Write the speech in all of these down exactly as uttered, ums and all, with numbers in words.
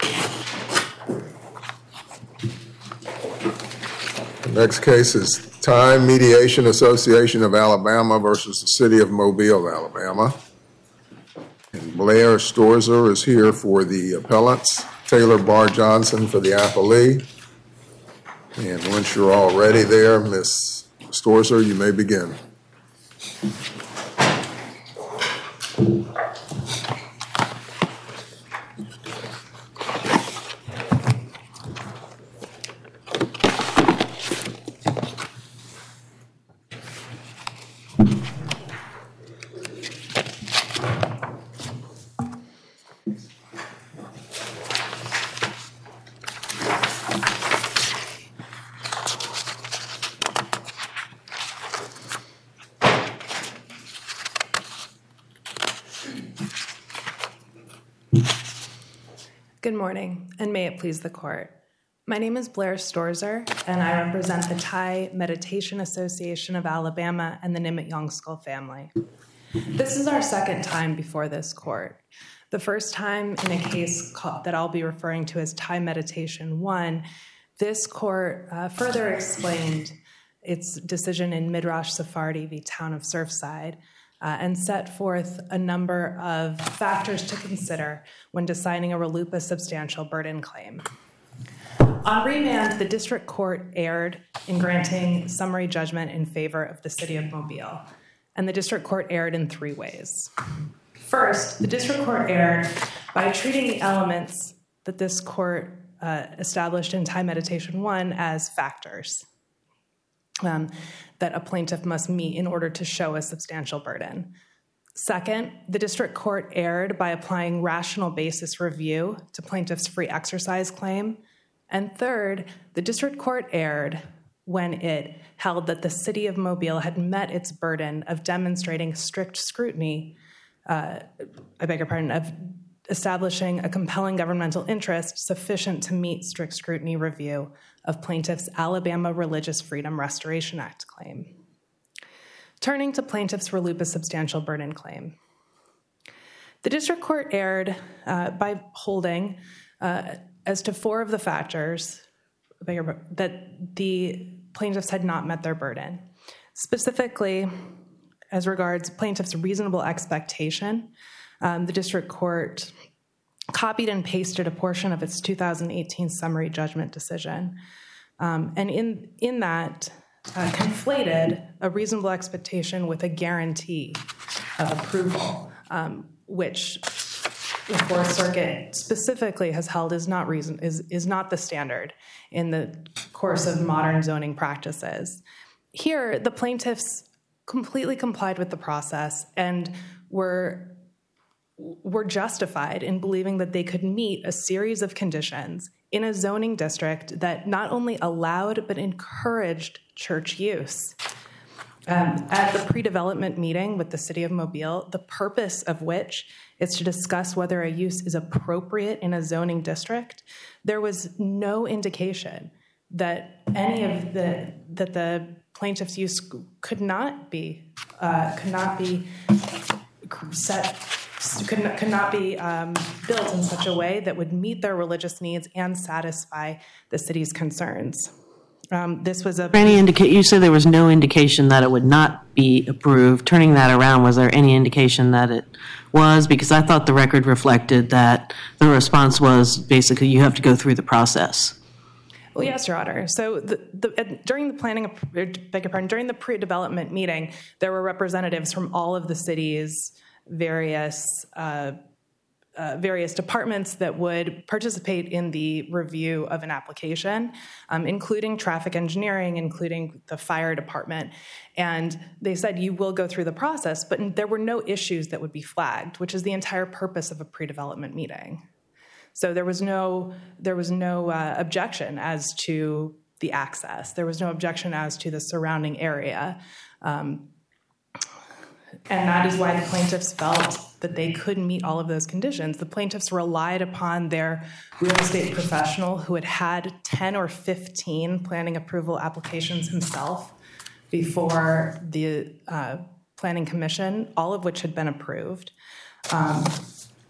The next case is Time Mediation Association of Alabama versus the City of Mobile, Alabama. And Blair Storzer is here for the appellants, Taylor Barr Johnson for the appellee. And once you're all ready there, Miz Storzer, you may begin. Good morning, and may it please the court. My name is Blair Storzer, and I represent the Thai Meditation Association of Alabama and the Nimit Yongskul family. This is our second time before this court. The first time in a case called, that I'll be referring to as Thai Meditation one, this court uh, further explained its decision in Midrash Sephardi v. Town of Surfside, Uh, and set forth a number of factors to consider when deciding a RLUIPA substantial burden claim. On remand, the district court erred in granting summary judgment in favor of the City of Mobile, and the district court erred in three ways. First, the district court erred by treating the elements that this court uh, established in Thai Meditation one as factors Um, that a plaintiff must meet in order to show a substantial burden. Second, the district court erred by applying rational basis review to plaintiff's free exercise claim. And third, the district court erred when it held that the City of Mobile had met its burden of demonstrating strict scrutiny, uh, I beg your pardon, of establishing a compelling governmental interest sufficient to meet strict scrutiny review of plaintiff's Alabama Religious Freedom Restoration Act claim. Turning to plaintiff's RLUIPA substantial burden claim. The district court erred uh, by holding uh, as to four of the factors that the plaintiffs had not met their burden. Specifically, as regards plaintiff's reasonable expectation, Um, the district court copied and pasted a portion of its two thousand eighteen summary judgment decision. Um, and in, in that, uh, conflated a reasonable expectation with a guarantee of approval, um, which the Fourth Circuit specifically has held is not reason is, is not the standard in the course of modern zoning practices. Here, the plaintiffs completely complied with the process and were were justified in believing that they could meet a series of conditions in a zoning district that not only allowed but encouraged church use. Um, at the pre-development meeting with the City of Mobile, the purpose of which is to discuss whether a use is appropriate in a zoning district, there was no indication that any of the that the plaintiff's use could not be uh, could not be set. Could not, could not be um, built in such a way that would meet their religious needs and satisfy the city's concerns. Um, this was a... Any indica- you said there was no indication that it would not be approved. Turning that around, was there any indication that it was? Because I thought the record reflected that the response was basically you have to go through the process. Well, yes, Your Honor. So the, the, during the planning, of, beg your pardon, during the pre-development meeting, there were representatives from all of the city's various uh, uh, various departments that would participate in the review of an application, um, including traffic engineering, including the fire department. And they said you will go through the process, but there were no issues that would be flagged, which is the entire purpose of a pre-development meeting. So there was no there was no uh, objection as to the access. There was no objection as to the surrounding area. Um, And that is why the plaintiffs felt that they couldn't meet all of those conditions. The plaintiffs relied upon their real estate professional who had had ten or fifteen planning approval applications himself before the uh, Planning Commission, all of which had been approved. Um,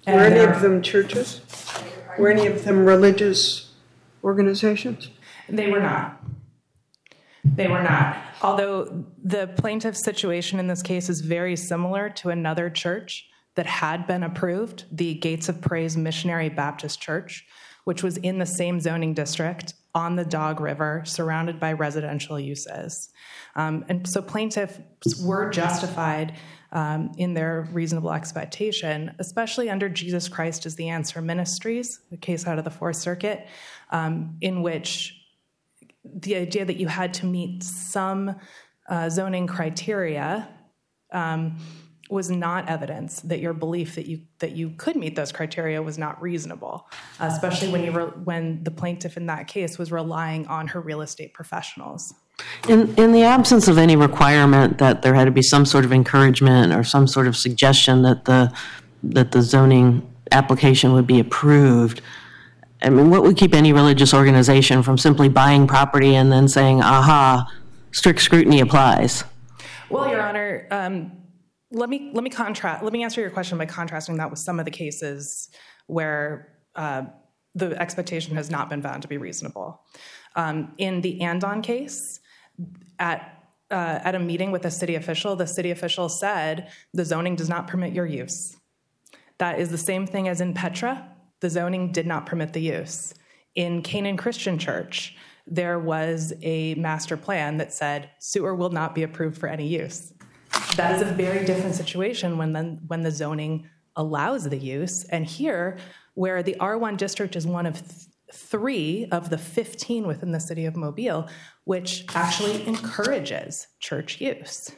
And Were any there- of them churches? Were any of them religious organizations? They were not. They were not. Although the plaintiff's situation in this case is very similar to another church that had been approved, the Gates of Praise Missionary Baptist Church, which was in the same zoning district on the Dog River, surrounded by residential uses. Um, and so plaintiffs were justified um, in their reasonable expectation, especially under Jesus Christ is the Answer Ministries, the case out of the Fourth Circuit, um, in which the idea that you had to meet some uh, zoning criteria um, was not evidence that your belief that you that you could meet those criteria was not reasonable, uh, especially when you were when the plaintiff in that case was relying on her real estate professionals. In, in the absence of any requirement that there had to be some sort of encouragement or some sort of suggestion that the that the zoning application would be approved, I mean, what would keep any religious organization from simply buying property and then saying, aha, strict scrutiny applies? Well, Your Honor, um, let me let me contrast. Let me answer your question by contrasting that with some of the cases where uh, the expectation has not been found to be reasonable. Um, in the Andon case, at uh, at a meeting with a city official, the city official said the zoning does not permit your use. That is the same thing as in Petra. The zoning did not permit the use. In Canaan Christian Church, there was a master plan that said sewer will not be approved for any use. That is a very different situation when the, when the zoning allows the use. And here, where the R one district is one of th- three of the fifteen within the city of Mobile, which actually encourages church use.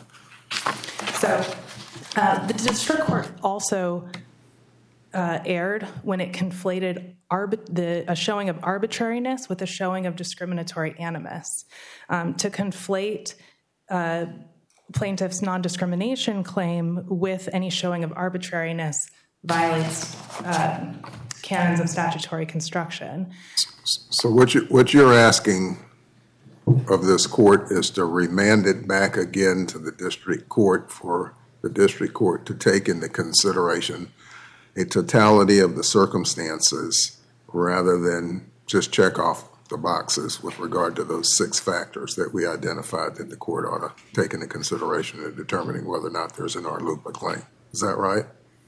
So uh, the district court also Uh, erred when it conflated arbi- the, a showing of arbitrariness with a showing of discriminatory animus. Um, to conflate uh, plaintiff's non-discrimination claim with any showing of arbitrariness violates uh, canons of statutory construction. So what you, what you're asking of this court is to remand it back again to the district court for the district court to take into consideration a totality of the circumstances rather than just check off the boxes with regard to those six factors that we identified that the court ought to take into consideration in determining whether or not there's an R L U P A claim. Is that right?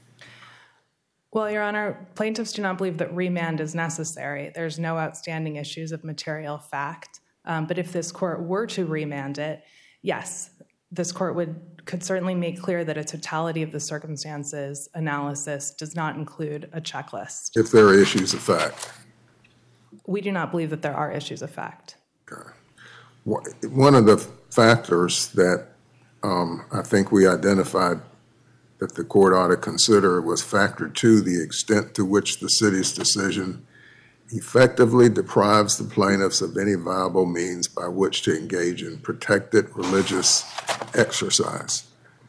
Well, Your Honor, plaintiffs do not believe that remand is necessary. There's no outstanding issues of material fact. Um, but if this court were to remand it, yes, this court would could certainly make clear that a totality of the circumstances analysis does not include a checklist. If there are issues of fact. We do not believe that there are issues of fact. Okay. One of the factors that um, I think we identified that the court ought to consider was factor two, the extent to which the city's decision effectively deprives the plaintiffs of any viable means by which to engage in protected religious exercise.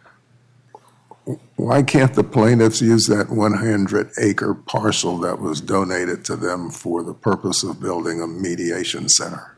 Why can't the plaintiffs use that one hundred acre parcel that was donated to them for the purpose of building a mediation center?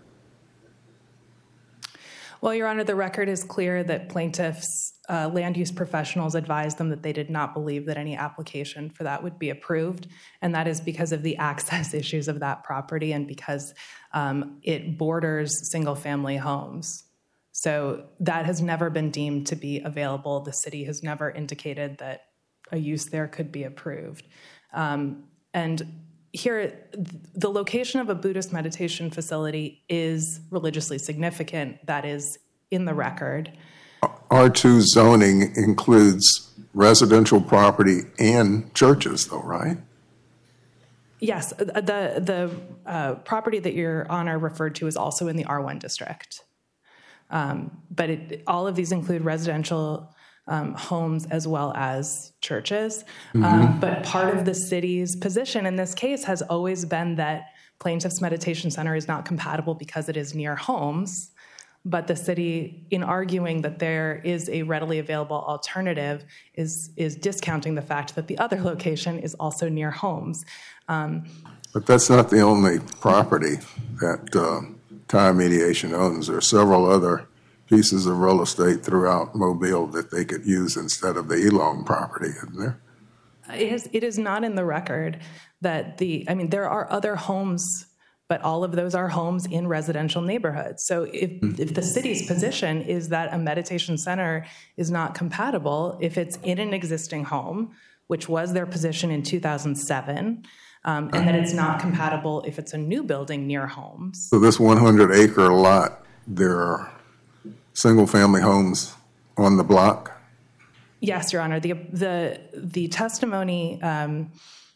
Well, Your Honor, the record is clear that plaintiffs' uh, land use professionals advised them that they did not believe that any application for that would be approved, and that is because of the access issues of that property and because um, it borders single-family homes. So that has never been deemed to be available. The city has never indicated that a use there could be approved. Um, and here, the location of a Buddhist meditation facility is religiously significant. That is in the record. R two zoning includes residential property and churches, though, right? Yes, the the uh, property that Your Honor referred to is also in the R one district. Um, but it, all of these include residential um, homes as well as churches. Mm-hmm. Um, but part of the city's position in this case has always been that Plaintiff's Meditation Center is not compatible because it is near homes. But the city, in arguing that there is a readily available alternative, is is discounting the fact that the other location is also near homes. Um, but that's not the only property that uh, Thai Mediation owns. There are several other pieces of real estate throughout Mobile that they could use instead of the Elong property, isn't there? It is, it is not in the record that the, I mean, there are other homes, but all of those are homes in residential neighborhoods. So if, if the city's position is that a meditation center is not compatible, if it's in an existing home, which was their position in two thousand seven, um, and that it's not compatible if it's a new building near homes. So this one hundred acre lot, there are single-family homes on the block? Yes, Your Honor. The the the testimony um,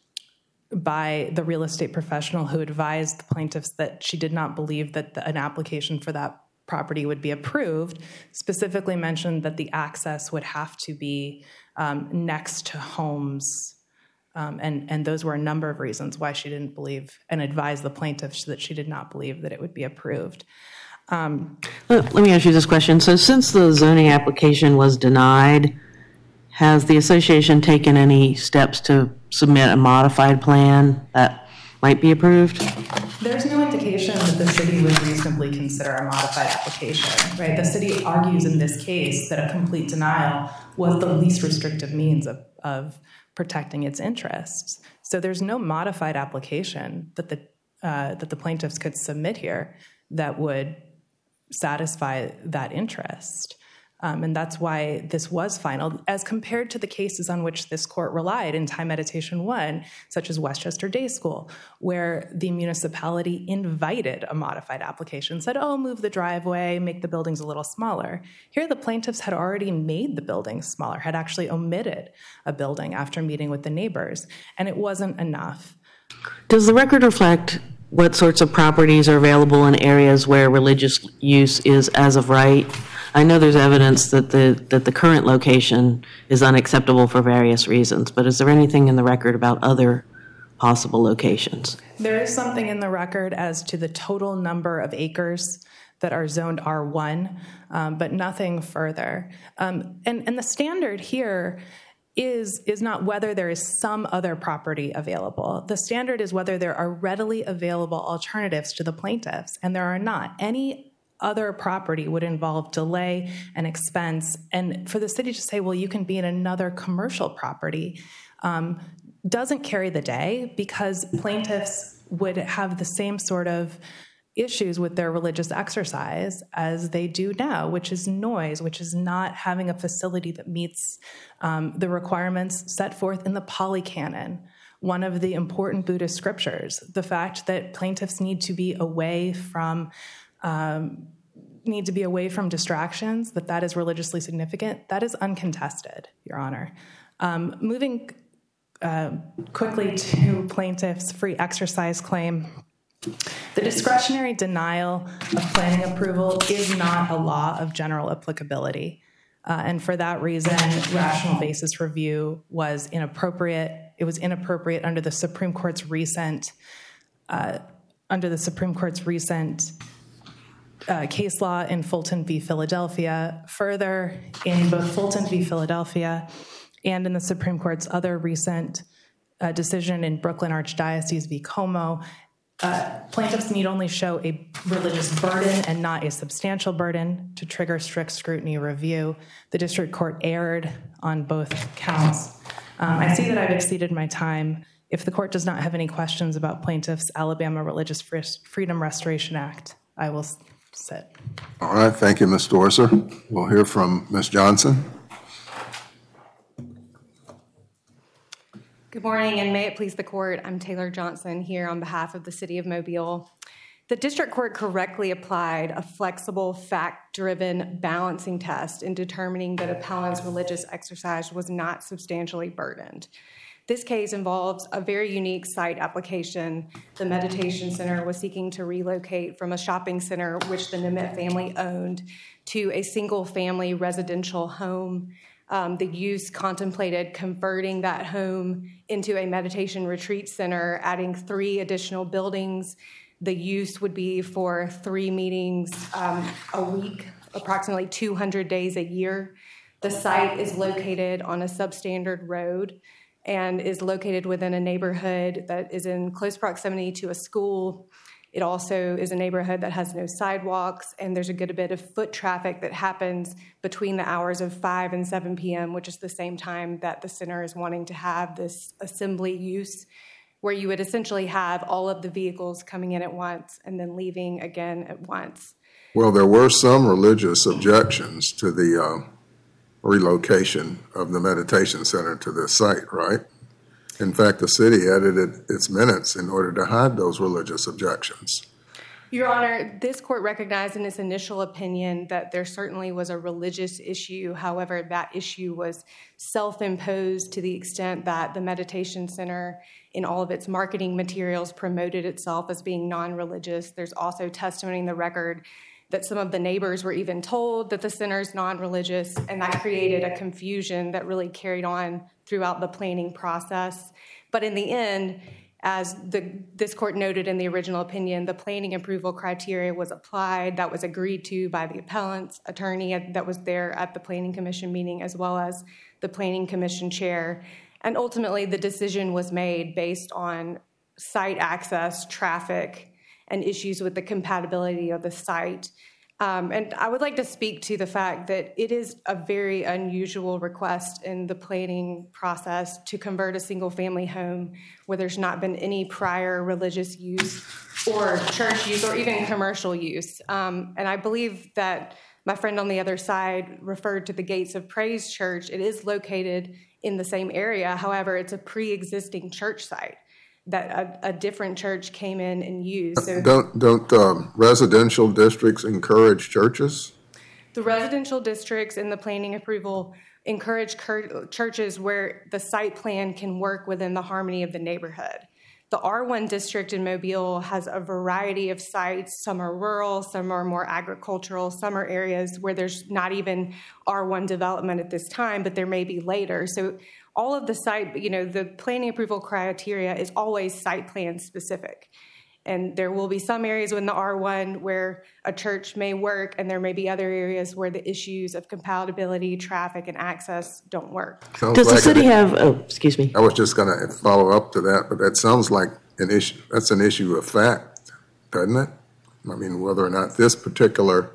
by the real estate professional who advised the plaintiffs that she did not believe that the, an application for that property would be approved specifically mentioned that the access would have to be um, next to homes. Um, and, and those were a number of reasons why she didn't believe and advised the plaintiffs that she did not believe that it would be approved. Um, Let let me ask you this question. So since the zoning application was denied, has the association taken any steps to submit a modified plan that might be approved? There's no indication that the city would reasonably consider a modified application, right? The city argues in this case that a complete denial was the least restrictive means of, of protecting its interests. So there's no modified application that the uh, that the plaintiffs could submit here that would satisfy that interest. Um, and that's why this was final, as compared to the cases on which this court relied in Time Meditation one, such as Westchester Day School, where the municipality invited a modified application, said, oh, move the driveway, make the buildings a little smaller. Here, the plaintiffs had already made the buildings smaller, had actually omitted a building after meeting with the neighbors, and it wasn't enough. Does the record reflect what sorts of properties are available in areas where religious use is as of right? I know there's evidence that the that the current location is unacceptable for various reasons, but is there anything in the record about other possible locations? There is something in the record as to the total number of acres that are zoned R one, um, but nothing further. Um, and, and the standard here is, is not whether there is some other property available. The standard is whether there are readily available alternatives to the plaintiffs, and there are not. Any other property would involve delay and expense. And for the city to say, well, you can be in another commercial property, um, doesn't carry the day, because plaintiffs would have the same sort of issues with their religious exercise as they do now, which is noise, which is not having a facility that meets um, the requirements set forth in the Pali Canon, one of the important Buddhist scriptures. The fact that plaintiffs need to be away from Um, need to be away from distractions, that that is religiously significant, that is uncontested, Your Honor. Um, moving uh, quickly to plaintiff's free exercise claim, the discretionary denial of planning approval is not a law of general applicability. Uh, and for that reason, rational basis review was inappropriate. It was inappropriate under the Supreme Court's recent, uh, under the Supreme Court's recent Uh, case law in Fulton v. Philadelphia. Further, in both Fulton v. Philadelphia and in the Supreme Court's other recent uh, decision in Brooklyn Archdiocese v. Como, uh, plaintiffs need only show a religious burden and not a substantial burden to trigger strict scrutiny review. The district court erred on both counts. Um, I see that I've exceeded my time. If the court does not have any questions about plaintiffs' Alabama Religious Freedom Restoration Act, I will sit. All right, thank you, Miz Storzer. We'll hear from Miz Johnson. Good morning, and may it please the court. I'm Taylor Johnson here on behalf of the City of Mobile. The district court correctly applied a flexible, fact-driven balancing test in determining that appellant's religious exercise was not substantially burdened. This case involves a very unique site application. The meditation center was seeking to relocate from a shopping center which the Nemeth family owned to a single-family residential home. Um, the use contemplated converting that home into a meditation retreat center, adding three additional buildings. The use would be for three meetings um, a week, approximately two hundred days a year. The site is located on a substandard road and is located within a neighborhood that is in close proximity to a school It also is a neighborhood that has no sidewalks, and there's a good bit of foot traffic that happens between the hours of five and seven p.m., which is the same time that the center is wanting to have this assembly use, where you would essentially have all of the vehicles coming in at once and then leaving again at once. Well, there were some religious objections to the uh, relocation of the meditation center to this site, right? In fact, the city edited its minutes in order to hide those religious objections. Your Honor, this court recognized in its initial opinion that there certainly was a religious issue. However, that issue was self-imposed to the extent that the meditation center in all of its marketing materials promoted itself as being non-religious. There's also testimony in the record that some of the neighbors were even told that the center is non-religious, and that created a confusion that really carried on throughout the planning process. But in the end, as the, this court noted in the original opinion, the planning approval criteria was applied. That was agreed to by the appellant's attorney that was there at the Planning Commission meeting, as well as the Planning Commission chair. And ultimately, the decision was made based on site access, traffic, and issues with the compatibility of the site. Um, and I would like to speak to the fact that it is a very unusual request in the planning process to convert a single-family home where there's not been any prior religious use or church use or even commercial use. Um, and I believe that my friend on the other side referred to the Gates of Praise Church. It is located in the same area. However, it's a pre-existing church site that a, a different church came in and used. So Don't don't um, residential districts encourage churches? the residential districts in the planning approval encourage cur- churches where the site plan can work within the harmony of the neighborhood. The R one district in Mobile has a variety of sites. Some are rural, some are more agricultural, some are areas where there's not even R one development at this time, but there may be later. So all of the site, you know, the planning approval criteria is always site plan specific. And there will be some areas in the R one where a church may work, and there may be other areas where the issues of compatibility, traffic, and access don't work. Sounds Does the like city an- have, oh, excuse me. I was just going to follow up to that, but that sounds like an issue. That's an issue of fact, doesn't it? I mean, whether or not this particular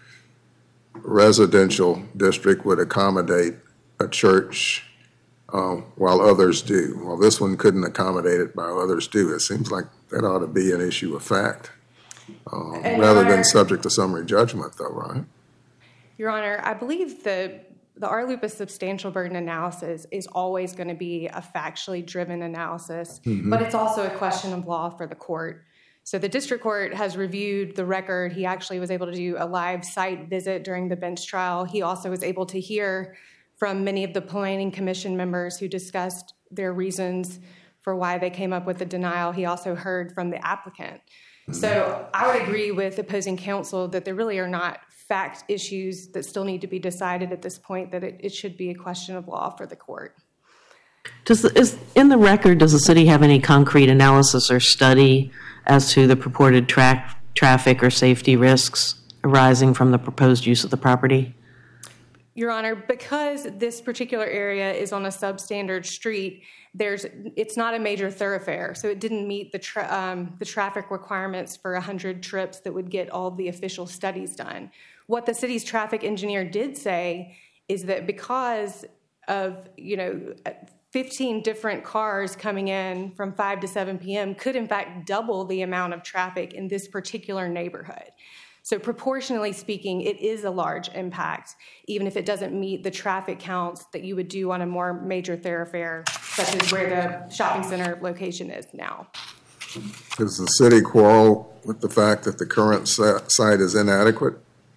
residential district would accommodate a church uh, while others do. Well, this one couldn't accommodate it while others do. It seems like that ought to be an issue of fact, uh, And rather Your than Honor- subject to summary judgment, though, right? Your Honor, I believe the the R LUPA substantial burden analysis is always going to be a factually driven analysis, but it's also a question of law for the court. So the district court has reviewed the record. He actually was able to do a live site visit during the bench trial. He also was able to hear from many of the planning commission members who discussed their reasons for why they came up with the denial. He also heard from the applicant. So I would agree with opposing counsel that there really are not fact issues that still need to be decided at this point, that it, it should be a question of law for the court. Does, the- is, in the record, does the city have any concrete analysis or study as to the purported tra- traffic or safety risks arising from the proposed use of the property? Your Honor, because this particular area is on a substandard street, there's it's not a major thoroughfare, so it didn't meet the tra- um, the traffic requirements for one hundred trips that would get all the official studies done. What the city's traffic engineer did say is that because of, you know, fifteen different cars coming in from five to seven p.m. could in fact double the amount of traffic in this particular neighborhood. So proportionally speaking, it is a large impact, even if it doesn't meet the traffic counts that you would do on a more major thoroughfare, such as where the shopping center location is now. Does the city quarrel with the fact that the current sa- site is inadequate?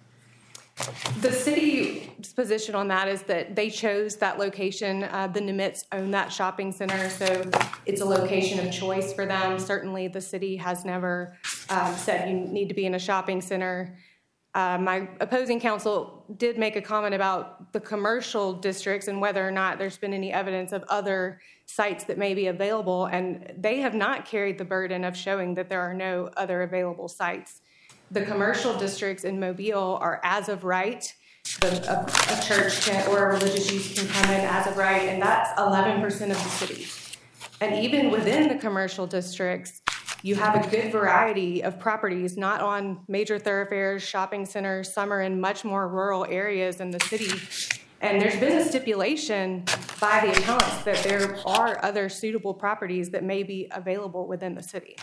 The city's position on that is that they chose that location. Uh, the Nimitz own that shopping center, so it's a location of choice for them. Certainly, the city has never um, said you need to be in a shopping center. Uh, my opposing counsel did make a comment about the commercial districts and whether or not there's been any evidence of other sites that may be available, and they have not carried the burden of showing that there are no other available sites. The commercial districts in Mobile are as of right. The, a, a church can, or a religious use can come in as of right, and that's eleven percent of the city. And even within the commercial districts, you have a good variety of properties, not on major thoroughfares, shopping centers. Some are in much more rural areas in the city. And there's been a stipulation by the appellants that there are other suitable properties that may be available within the city.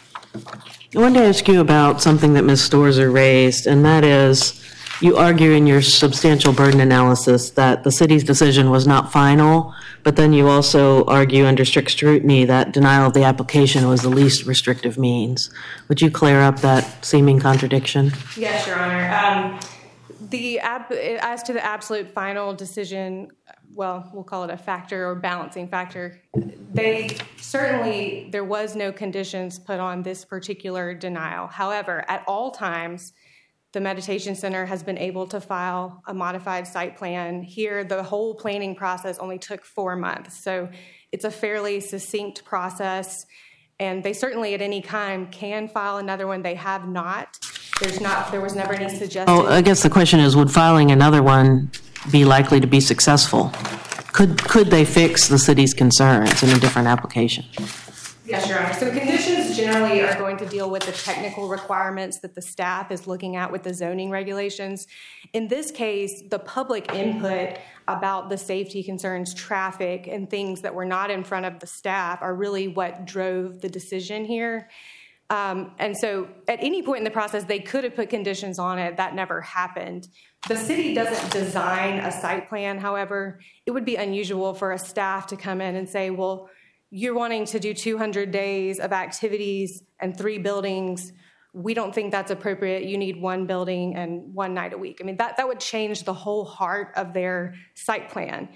I wanted to ask you about something that Miz Storzer raised, and that is, you argue in your substantial burden analysis that the city's decision was not final, but then you also argue under strict scrutiny that denial of the application was the least restrictive means. Would you clear up that seeming contradiction? Yes, Your Honor. Um, the ab- as to the absolute final decision, well, we'll call it a factor or balancing factor, they certainly, there was no conditions put on this particular denial. However, at all times, the Meditation Center has been able to file a modified site plan. Here, the whole planning process only took four months. So it's a fairly succinct process. And they certainly at any time can file another one. They have not. There's not, there was never any suggestion. Oh, I guess the question is, would filing another one be likely to be successful? Could, could they fix the city's concerns in a different application? Yes, Your Honor. So conditions generally are going to deal with the technical requirements that the staff is looking at with the zoning regulations. In this case, the public input about the safety concerns, traffic, and things that were not in front of the staff are really what drove the decision here. Um, and so at any point in the process, they could have put conditions on it. That never happened. The city doesn't design a site plan, however. It would be unusual for a staff to come in and say, well, you're wanting to do two hundred days of activities and three buildings. We don't think that's appropriate. You need one building and one night a week. I mean, that, that would change the whole heart of their site plan.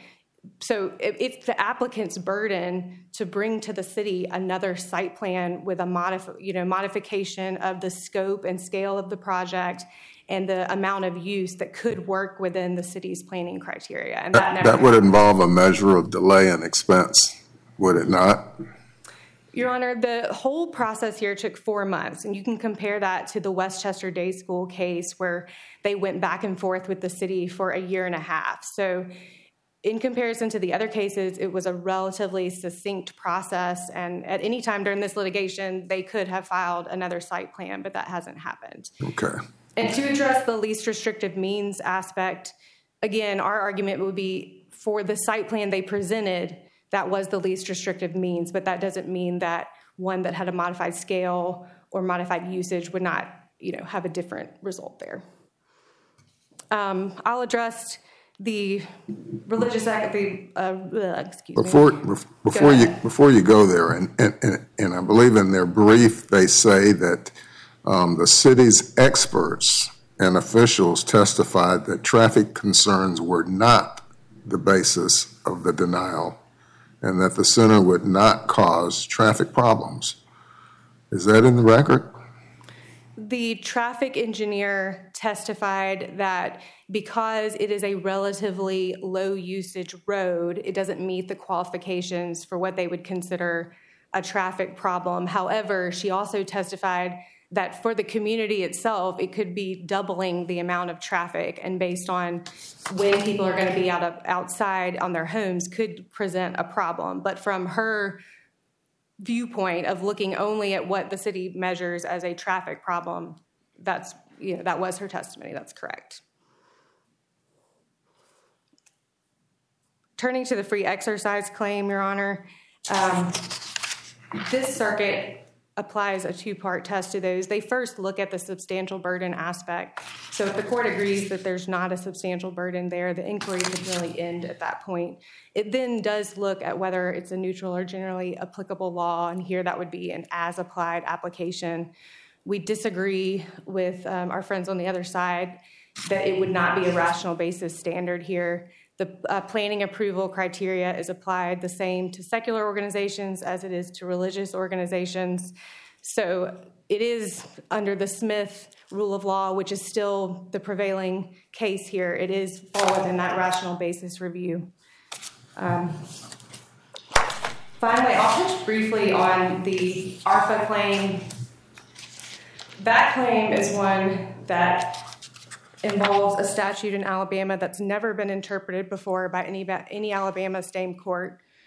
So it, it's the applicant's burden to bring to the city another site plan with a modif- you know, modification of the scope and scale of the project and the amount of use that could work within the city's planning criteria. And that, That, never that would involve a measure of delay and expense, would it not? Your Honor, the whole process here took four months, and you can compare that to the Westchester Day School case where they went back and forth with the city for a year and a half. So in comparison to the other cases, it was a relatively succinct process, and at any time during this litigation, they could have filed another site plan, but that hasn't happened. Okay. And to address the least restrictive means aspect, again, our argument would be for the site plan they presented, that was the least restrictive means, but that doesn't mean that one that had a modified scale or modified usage would not, you know, have a different result there. Um, I'll address the religious act, the, uh, excuse Before, me. before you, ahead. before you go there, and, and, and- and I believe in their brief, they say that um, the city's experts and officials testified that traffic concerns were not the basis of the denial, and that the center would not cause traffic problems. Is that in the record? The traffic engineer testified that because it is a relatively low usage road, it doesn't meet the qualifications for what they would consider a traffic problem. However, she also testified that for the community itself, it could be doubling the amount of traffic, and based on when people are going to be out of, outside on their homes could present a problem. But from her viewpoint of looking only at what the city measures as a traffic problem, that's, you know, that was her testimony. That's correct. Turning to the free exercise claim, Your Honor, um, this circuit applies a two-part test to those. They first look at the substantial burden aspect. So if the court agrees that there's not a substantial burden there, the inquiry would really end at that point. It then does look at whether it's a neutral or generally applicable law, and here that would be an as-applied application. We disagree with um, our friends on the other side that it would not be a rational basis standard here. The uh, planning approval criteria is applied the same to secular organizations as it is to religious organizations. So it is under the Smith rule of law, which is still the prevailing case here. It is fall within that rational basis review. Um, finally, I'll touch briefly on the A R F A claim. That claim is one that involves a statute in Alabama that's never been interpreted before by any, any Alabama state court.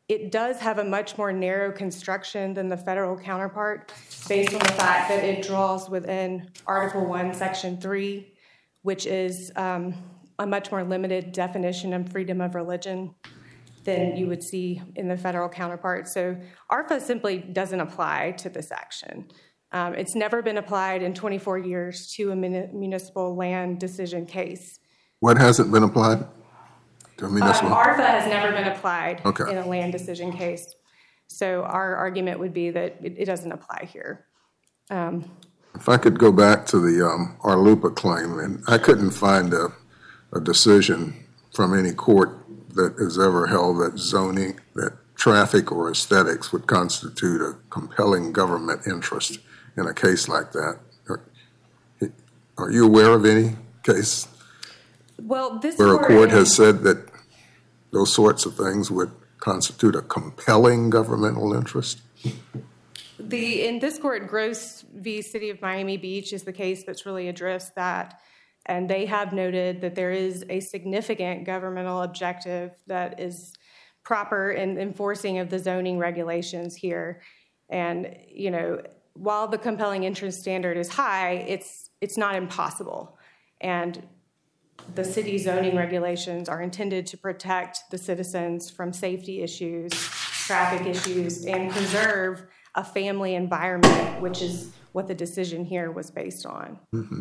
it does have a much more narrow construction than the federal counterpart based on the fact that it draws within Article one, Section three, which is um, a much more limited definition of freedom of religion than you would see in the federal counterpart. So ARFA simply doesn't apply to this action. Um, it's never been applied in twenty-four years to a muni- municipal land decision case. What hasn't been applied to a Um, municipal? ARFA has never been applied Okay. in a land decision case. So our argument would be that it, it doesn't apply here. If I could go back to the um, Arlupa claim, and I couldn't find a, a decision from any court that has ever held that zoning, that traffic or aesthetics would constitute a compelling government interest in a case like that. Are, are you aware of any case Well, this where a court court in- has said that those sorts of things would constitute a compelling governmental interest? The, in this court, Gross v. City of Miami Beach is the case that's really addressed that. And they have noted that there is a significant governmental objective that is proper in enforcing of the zoning regulations here. And, you know, while the compelling interest standard is high, it's it's not impossible. And the city zoning regulations are intended to protect the citizens from safety issues, traffic issues, and preserve a family environment, which is what the decision here was based on. Mm-hmm.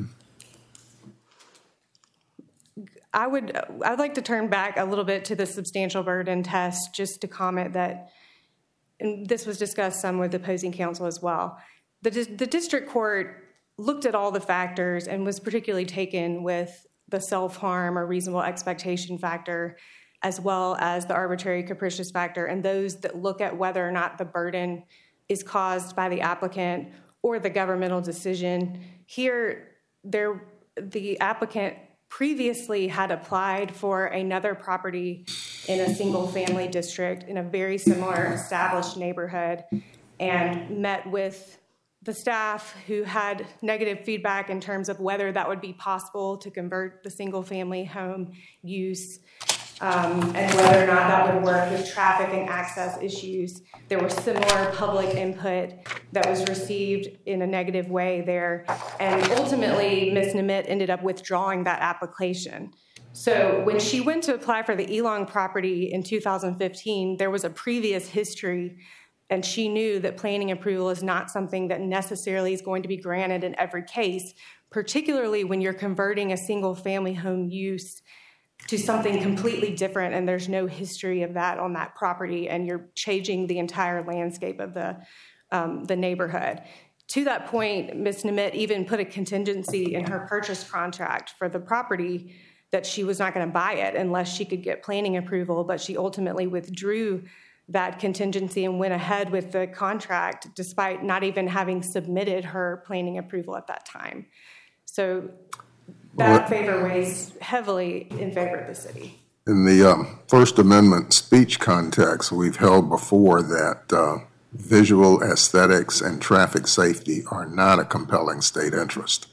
I would I'd like to turn back a little bit to the substantial burden test, just to comment that, and this was discussed some with the opposing counsel as well. The, the district court looked at all the factors and was particularly taken with the self-harm or reasonable expectation factor, as well as the arbitrary capricious factor, and those that look at whether or not the burden is caused by the applicant or the governmental decision. Here, there, the applicant previously had applied for another property in a single-family district in a very similar established neighborhood and met with the staff who had negative feedback in terms of whether that would be possible to convert the single-family home use um, and whether or not that would work with traffic and access issues. There was similar public input that was received in a negative way there. And ultimately, Miz Nemeth ended up withdrawing that application. So when she went to apply for the Elong property in two thousand fifteen, there was a previous history, and she knew that planning approval is not something that necessarily is going to be granted in every case, particularly when you're converting a single-family home use to something completely different and there's no history of that on that property and you're changing the entire landscape of the um, the neighborhood. To that point, Miz Nemeth even put a contingency in her purchase contract for the property that she was not going to buy it unless she could get planning approval, but she ultimately withdrew that contingency and went ahead with the contract despite not even having submitted her planning approval at that time. So that favor weighs heavily in favor of the city. In the um, First Amendment speech context, we've held before that uh, visual aesthetics and traffic safety are not a compelling state interest.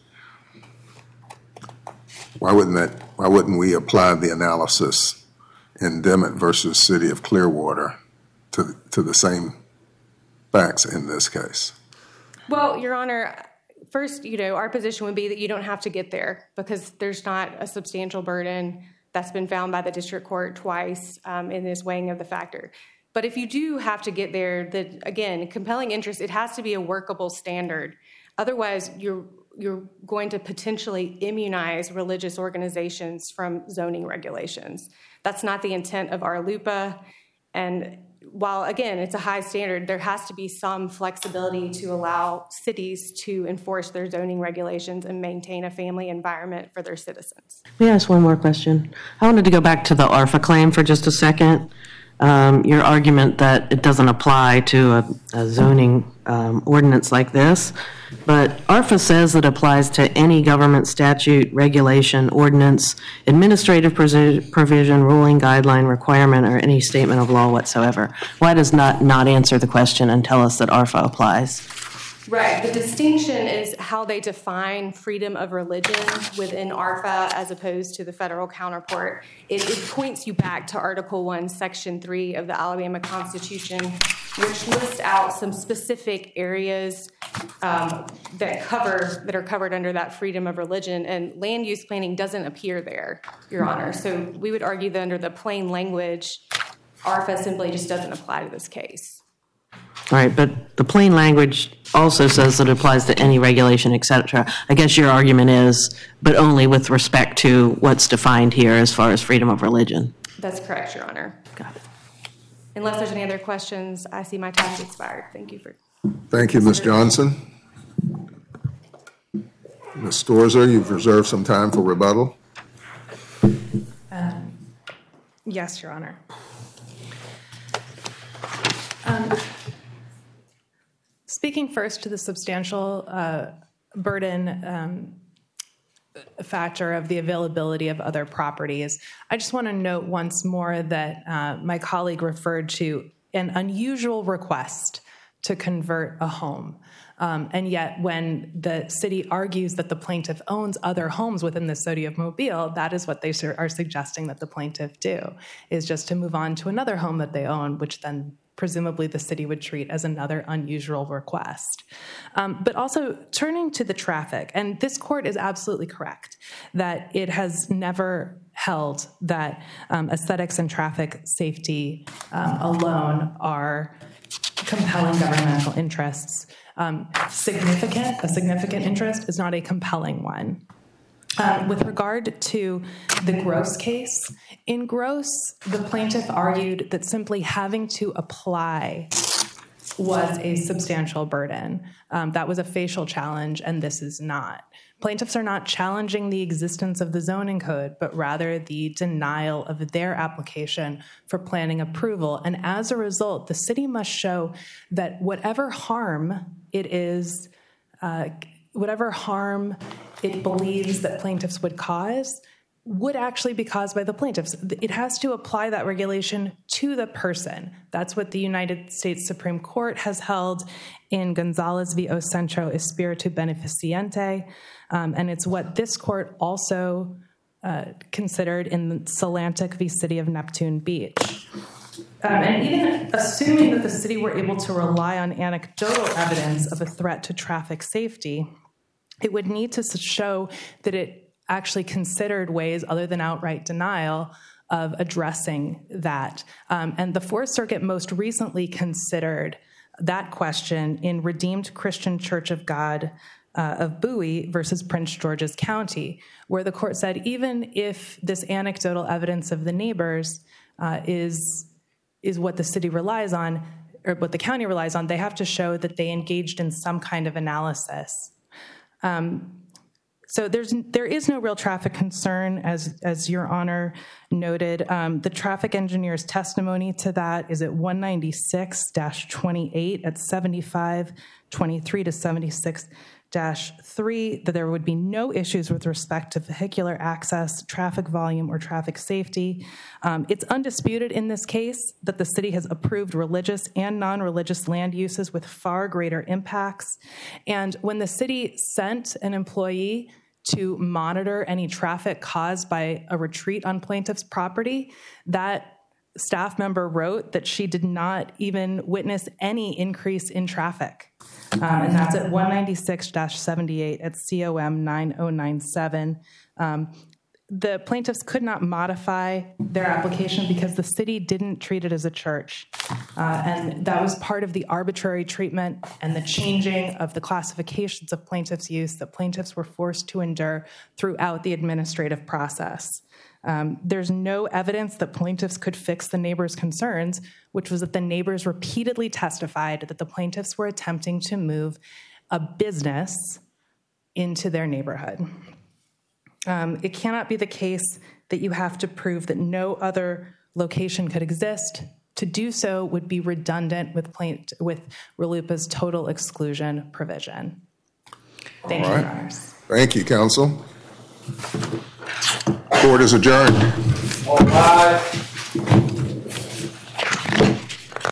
Why wouldn't that? Why wouldn't we apply the analysis in Dimmitt versus City of Clearwater to to the same facts in this case? Well, Your Honor, first, you know, our position would be that you don't have to get there because there's not a substantial burden that's been found by the district court twice um, in this weighing of the factor. But if you do have to get there, that again, compelling interest, it has to be a workable standard. Otherwise, you're you're going to potentially immunize religious organizations from zoning regulations. That's not the intent of Arlupa. And while, again, it's a high standard, there has to be some flexibility to allow cities to enforce their zoning regulations and maintain a family environment for their citizens. May I ask one more question? I wanted to go back to the ARFA claim for just a second. Um, your argument that it doesn't apply to a, a zoning um, ordinance like this, but ARFA says it applies to any government statute, regulation, ordinance, administrative provision, ruling, guideline, requirement, or any statement of law whatsoever. Why does not not answer the question and tell us that ARFA applies? Right. The distinction is how they define freedom of religion within A R F A as opposed to the federal counterpart. It, it points you back to Article one, Section three of the Alabama Constitution, which lists out some specific areas um, that cover that are covered under that freedom of religion, and land use planning doesn't appear there, Your Honor. So we would argue that under the plain language, A R F A simply just doesn't apply to this case. All right, but the plain language also says that it applies to any regulation, et cetera. I guess your argument is, but only with respect to what's defined here as far as freedom of religion. That's correct, Your Honor. Got it. Unless there's any other questions, I see my time has expired. Thank you for. Thank you, Miz Johnson. Miz Storzer, you've reserved some time for rebuttal. Um, yes, Your Honor. Um, speaking first to the substantial uh, burden um, factor of the availability of other properties, I just want to note once more that uh, my colleague referred to an unusual request to convert a home. Um, and yet when the city argues that the plaintiff owns other homes within the city of Mobile, that is what they are suggesting that the plaintiff do, is just to move on to another home that they own, which then presumably the city would treat as another unusual request. Um, but also turning to the traffic, and this court is absolutely correct that it has never held that um, aesthetics and traffic safety um, alone are compelling governmental interests. Um, significant, a significant interest is not a compelling one. Um, with regard to the Gross case, in Gross, the plaintiff argued that simply having to apply was a substantial burden. Um, that was a facial challenge, and this is not. Plaintiffs are not challenging the existence of the zoning code, but rather the denial of their application for planning approval. And as a result, the city must show that whatever harm it is, uh, whatever harm it believes that plaintiffs would cause would actually be caused by the plaintiffs. It has to apply that regulation to the person. That's what the United States Supreme Court has held in Gonzalez v. O Centro Espiritu Beneficiente, um, and it's what this court also uh, considered in Salantic v. City of Neptune Beach. Um, and even assuming that the city were able to rely on anecdotal evidence of a threat to traffic safety, it would need to show that it actually considered ways other than outright denial of addressing that. Um, and the Fourth Circuit most recently considered that question in Redeemed Christian Church of God uh, of Bowie versus Prince George's County, where the court said even if this anecdotal evidence of the neighbors uh, is, is what the city relies on, or what the county relies on, they have to show that they engaged in some kind of analysis. Um, So there's there is no real traffic concern, as as Your Honor noted. Um, the traffic engineer's testimony to that is at one ninety-six dash twenty-eight at seventy-five twenty-three to seventy-six dash three, that there would be no issues with respect to vehicular access, traffic volume, or traffic safety. Um, it's undisputed in this case that the city has approved religious and non-religious land uses with far greater impacts. And when the city sent an employee to monitor any traffic caused by a retreat on plaintiff's property, that staff member wrote that she did not even witness any increase in traffic. Um, and that's at one ninety-six dash seventy-eight at C O M nine oh nine seven. Um, the plaintiffs could not modify their application because the city didn't treat it as a church. Uh, and that was part of the arbitrary treatment and the changing of the classifications of plaintiffs' use that plaintiffs were forced to endure throughout the administrative process. Um, there's no evidence that plaintiffs could fix the neighbors' concerns, which was that the neighbors repeatedly testified that the plaintiffs were attempting to move a business into their neighborhood. Um, it cannot be the case that you have to prove that no other location could exist. To do so would be redundant with plaint, with RLUIPA's total exclusion provision. Thank All you, right. Your Honors. Thank you, counsel. Court is adjourned. All rise.